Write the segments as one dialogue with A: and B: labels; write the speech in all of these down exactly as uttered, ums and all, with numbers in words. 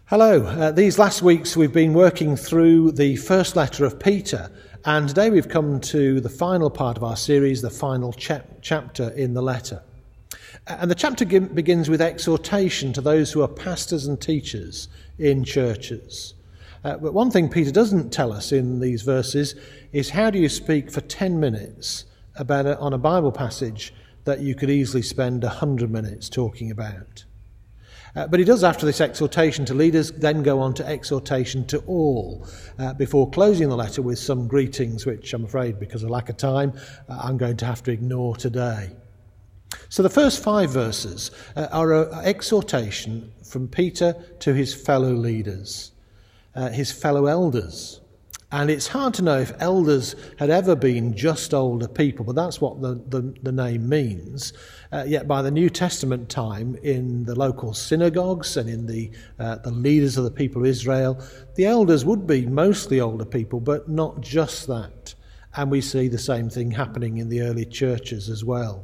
A: Hello. Uh, these last weeks we've been working through the first letter of Peter, and today we've come to the final part of our series, the final chap- chapter in the letter. And the chapter g- begins with exhortation to those who are pastors and teachers in churches. Uh, but one thing Peter doesn't tell us in these verses is how do you speak for ten minutes about a, on a Bible passage that you could easily spend one hundred minutes talking about. Uh, but he does, after this exhortation to leaders, then go on to exhortation to all, uh, before closing the letter with some greetings, which I'm afraid, because of lack of time, uh, I'm going to have to ignore today. So the first five verses uh, are an exhortation from Peter to his fellow leaders, uh, his fellow elders. And it's hard to know if elders had ever been just older people, but that's what the, the, the name means. Uh, yet by the New Testament time, in the local synagogues and in the uh, the leaders of the people of Israel, the elders would be mostly older people, but not just that. And we see the same thing happening in the early churches as well.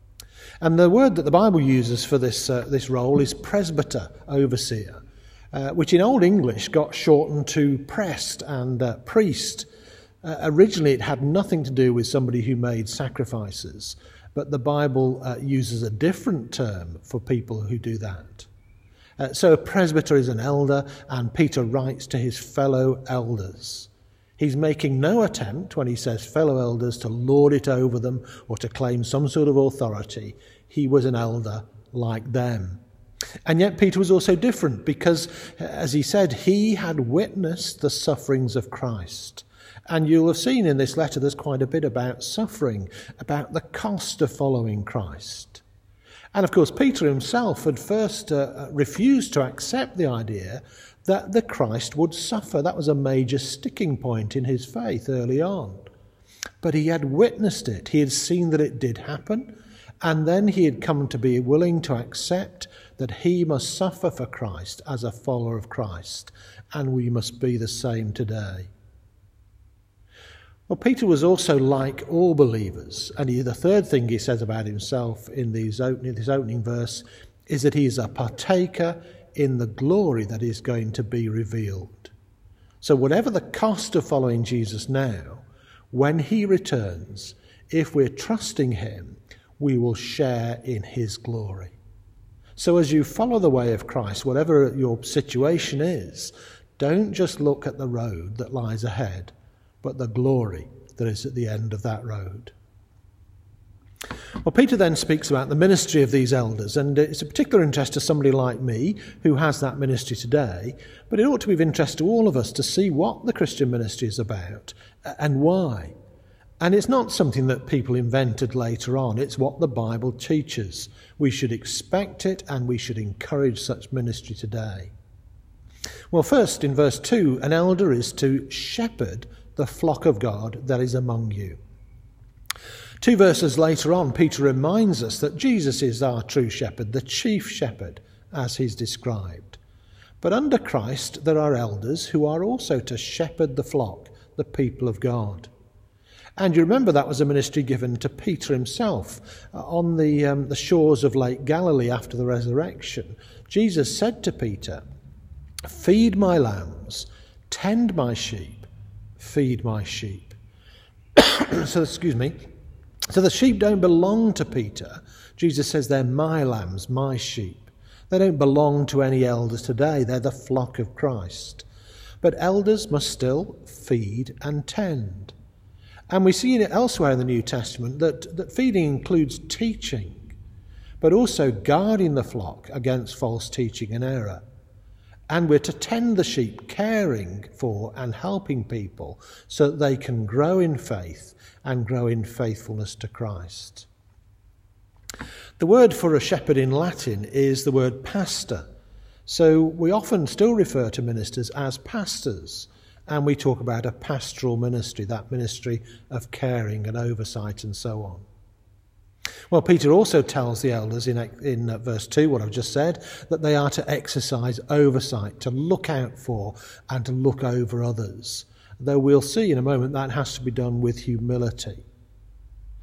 A: And the word that the Bible uses for this uh, this role is presbyter, overseer. Uh, which in Old English got shortened to prest and uh, priest. Uh, originally it had nothing to do with somebody who made sacrifices, but the Bible uh, uses a different term for people who do that. Uh, so a presbyter is an elder, and Peter writes to his fellow elders. He's making no attempt, when he says fellow elders, to lord it over them or to claim some sort of authority. He was an elder like them. And yet Peter was also different because, as he said, he had witnessed the sufferings of Christ. And you'll have seen in this letter there's quite a bit about suffering, about the cost of following Christ. And of course, Peter himself had first uh, refused to accept the idea that the Christ would suffer. That was a major sticking point in his faith early on. But he had witnessed it. He had seen that it did happen. And then he had come to be willing to accept that he must suffer for Christ as a follower of Christ, and we must be the same today. Well, Peter was also like all believers, and he, the third thing he says about himself in these opening, this opening verse is that he is a partaker in the glory that is going to be revealed. So whatever the cost of following Jesus now, when he returns, if we're trusting him, we will share in his glory. So as you follow the way of Christ, whatever your situation is, don't just look at the road that lies ahead, but the glory that is at the end of that road. Well, Peter then speaks about the ministry of these elders, and it's a particular interest to somebody like me who has that ministry today, but it ought to be of interest to all of us to see what the Christian ministry is about and why. And it's not something that people invented later on. It's what the Bible teaches. We should expect it and we should encourage such ministry today. Well, first, in verse two, an elder is to shepherd the flock of God that is among you. Two verses later on, Peter reminds us that Jesus is our true shepherd, the chief shepherd, as he's described. But under Christ, there are elders who are also to shepherd the flock, the people of God. And you remember that was a ministry given to Peter himself uh, on the, um, the shores of Lake Galilee after the resurrection. Jesus said to Peter, "Feed my lambs, tend my sheep, feed my sheep." so, excuse me. So the sheep don't belong to Peter. Jesus says they're my lambs, my sheep. They don't belong to any elders today. They're the flock of Christ. But elders must still feed and tend. And we see it elsewhere in the New Testament that, that feeding includes teaching, but also guarding the flock against false teaching and error. And we're to tend the sheep, caring for and helping people so that they can grow in faith and grow in faithfulness to Christ. The word for a shepherd in Latin is the word pastor. So we often still refer to ministers as pastors. And we talk about a pastoral ministry, that ministry of caring and oversight and so on. Well, Peter also tells the elders in, in verse two, what I've just said, that they are to exercise oversight, to look out for and to look over others. Though we'll see in a moment that has to be done with humility.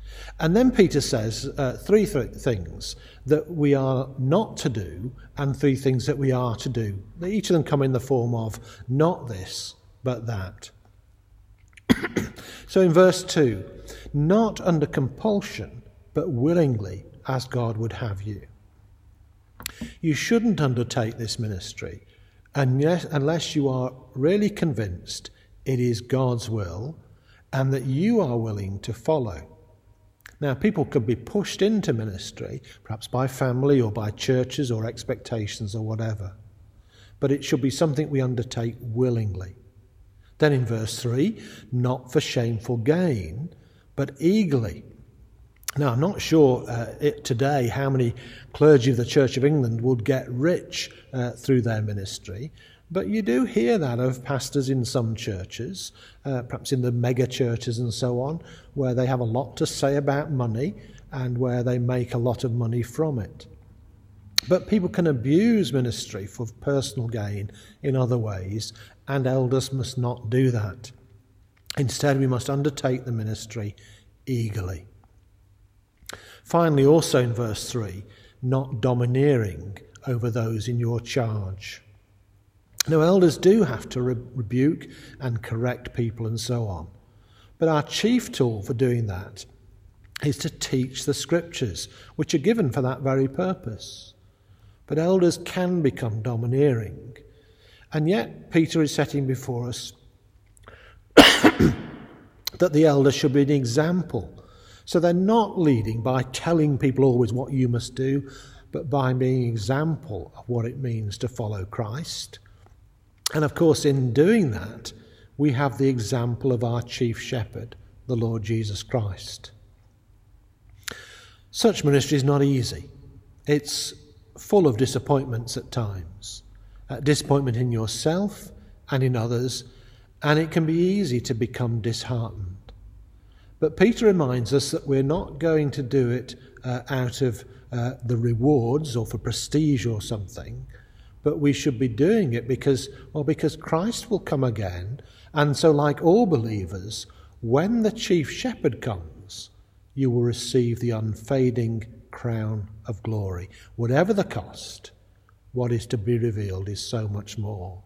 A: And then Peter says uh, three th- things that we are not to do and three things that we are to do. Each of them come in the form of not this, but that. So in verse two, not under compulsion, but willingly, as God would have you. You shouldn't undertake this ministry unless you are really convinced it is God's will and that you are willing to follow. Now, people could be pushed into ministry, perhaps by family or by churches or expectations or whatever. But it should be something we undertake willingly. Then in verse three, not for shameful gain, but eagerly. Now, I'm not sure uh, it, today how many clergy of the Church of England would get rich uh, through their ministry, but you do hear that of pastors in some churches, uh, perhaps in the mega churches and so on, where they have a lot to say about money and where they make a lot of money from it. But people can abuse ministry for personal gain in other ways, and elders must not do that. Instead, we must undertake the ministry eagerly. Finally, also in verse three, not domineering over those in your charge. Now, elders do have to re- rebuke and correct people and so on. But our chief tool for doing that is to teach the scriptures, which are given for that very purpose. But elders can become domineering. And yet, Peter is setting before us that the elders should be an example. So they're not leading by telling people always what you must do, but by being an example of what it means to follow Christ. And of course, in doing that, we have the example of our chief shepherd, the Lord Jesus Christ. Such ministry is not easy. It's full of disappointments at times. Uh, disappointment in yourself and in others, and it can be easy to become disheartened. But Peter reminds us that we're not going to do it uh, out of uh, the rewards or for prestige or something, but we should be doing it because, well, because Christ will come again. And so, like all believers, when the chief shepherd comes, you will receive the unfading crown of glory. Whatever the cost, what is to be revealed is so much more.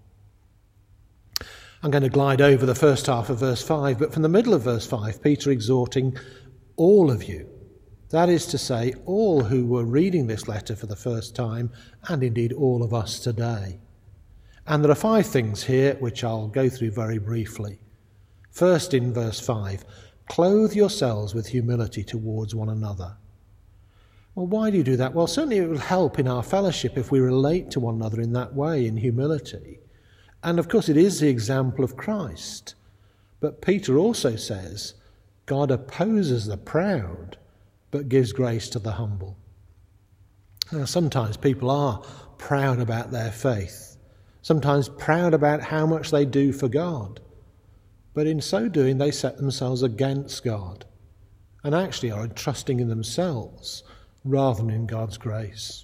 A: I'm going to glide over the first half of verse five, but from the middle of verse five, Peter exhorting all of you. That is to say, all who were reading this letter for the first time, and indeed all of us today. And there are five things here which I'll go through very briefly. First, in verse five, clothe yourselves with humility towards one another. Well, why do you do that? Well, certainly it will help in our fellowship if we relate to one another in that way, in humility. And of course it is the example of Christ. But Peter also says, God opposes the proud, but gives grace to the humble. Now, sometimes people are proud about their faith, sometimes proud about how much they do for God. But in so doing, they set themselves against God and actually are trusting in themselves rather than in God's grace.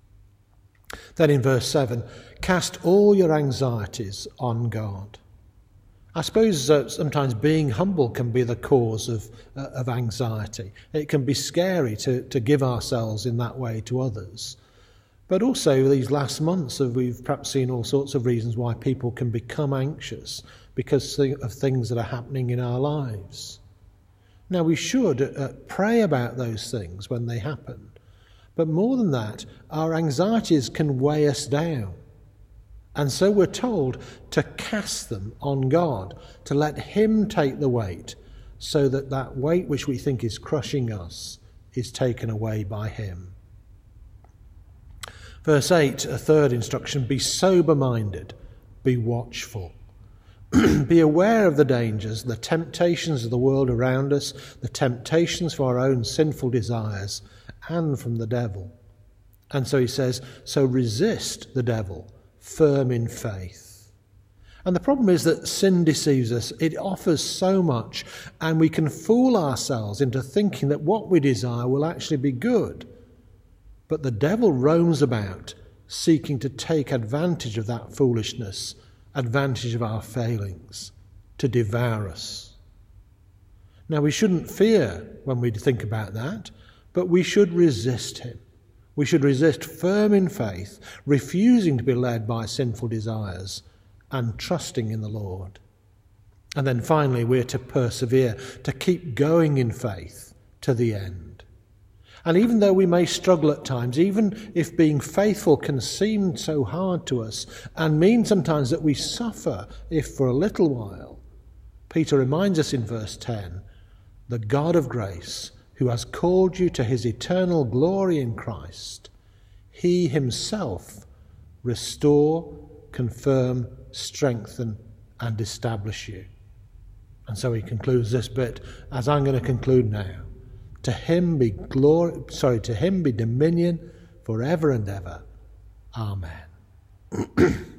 A: Then in verse seven, cast all your anxieties on God. I suppose uh, sometimes being humble can be the cause of, uh, of anxiety. It can be scary to, to give ourselves in that way to others. But also these last months, we've perhaps seen all sorts of reasons why people can become anxious because of things that are happening in our lives. Now, we should uh, pray about those things when they happen. But more than that, our anxieties can weigh us down. And so we're told to cast them on God, to let him take the weight, so that that weight which we think is crushing us is taken away by him. Verse eight, a third instruction, be sober-minded, be watchful. Be aware of the dangers, the temptations of the world around us, the temptations for our own sinful desires, and from the devil. And so he says, so resist the devil, firm in faith. And the problem is that sin deceives us. It offers so much, and we can fool ourselves into thinking that what we desire will actually be good. But the devil roams about, seeking to take advantage of that foolishness, advantage of our failings, to devour us. Now, we shouldn't fear when we think about that, but we should resist him. We should resist firm in faith, refusing to be led by sinful desires and trusting in the Lord. And then finally, we're to persevere, to keep going in faith to the end. And even though we may struggle at times, even if being faithful can seem so hard to us and mean sometimes that we suffer if for a little while, Peter reminds us in verse ten, the God of grace, who has called you to his eternal glory in Christ, he himself restore, confirm, strengthen, and establish you. And so he concludes this bit, as I'm going to conclude now. To him be glory, sorry, to him be dominion forever and ever. Amen.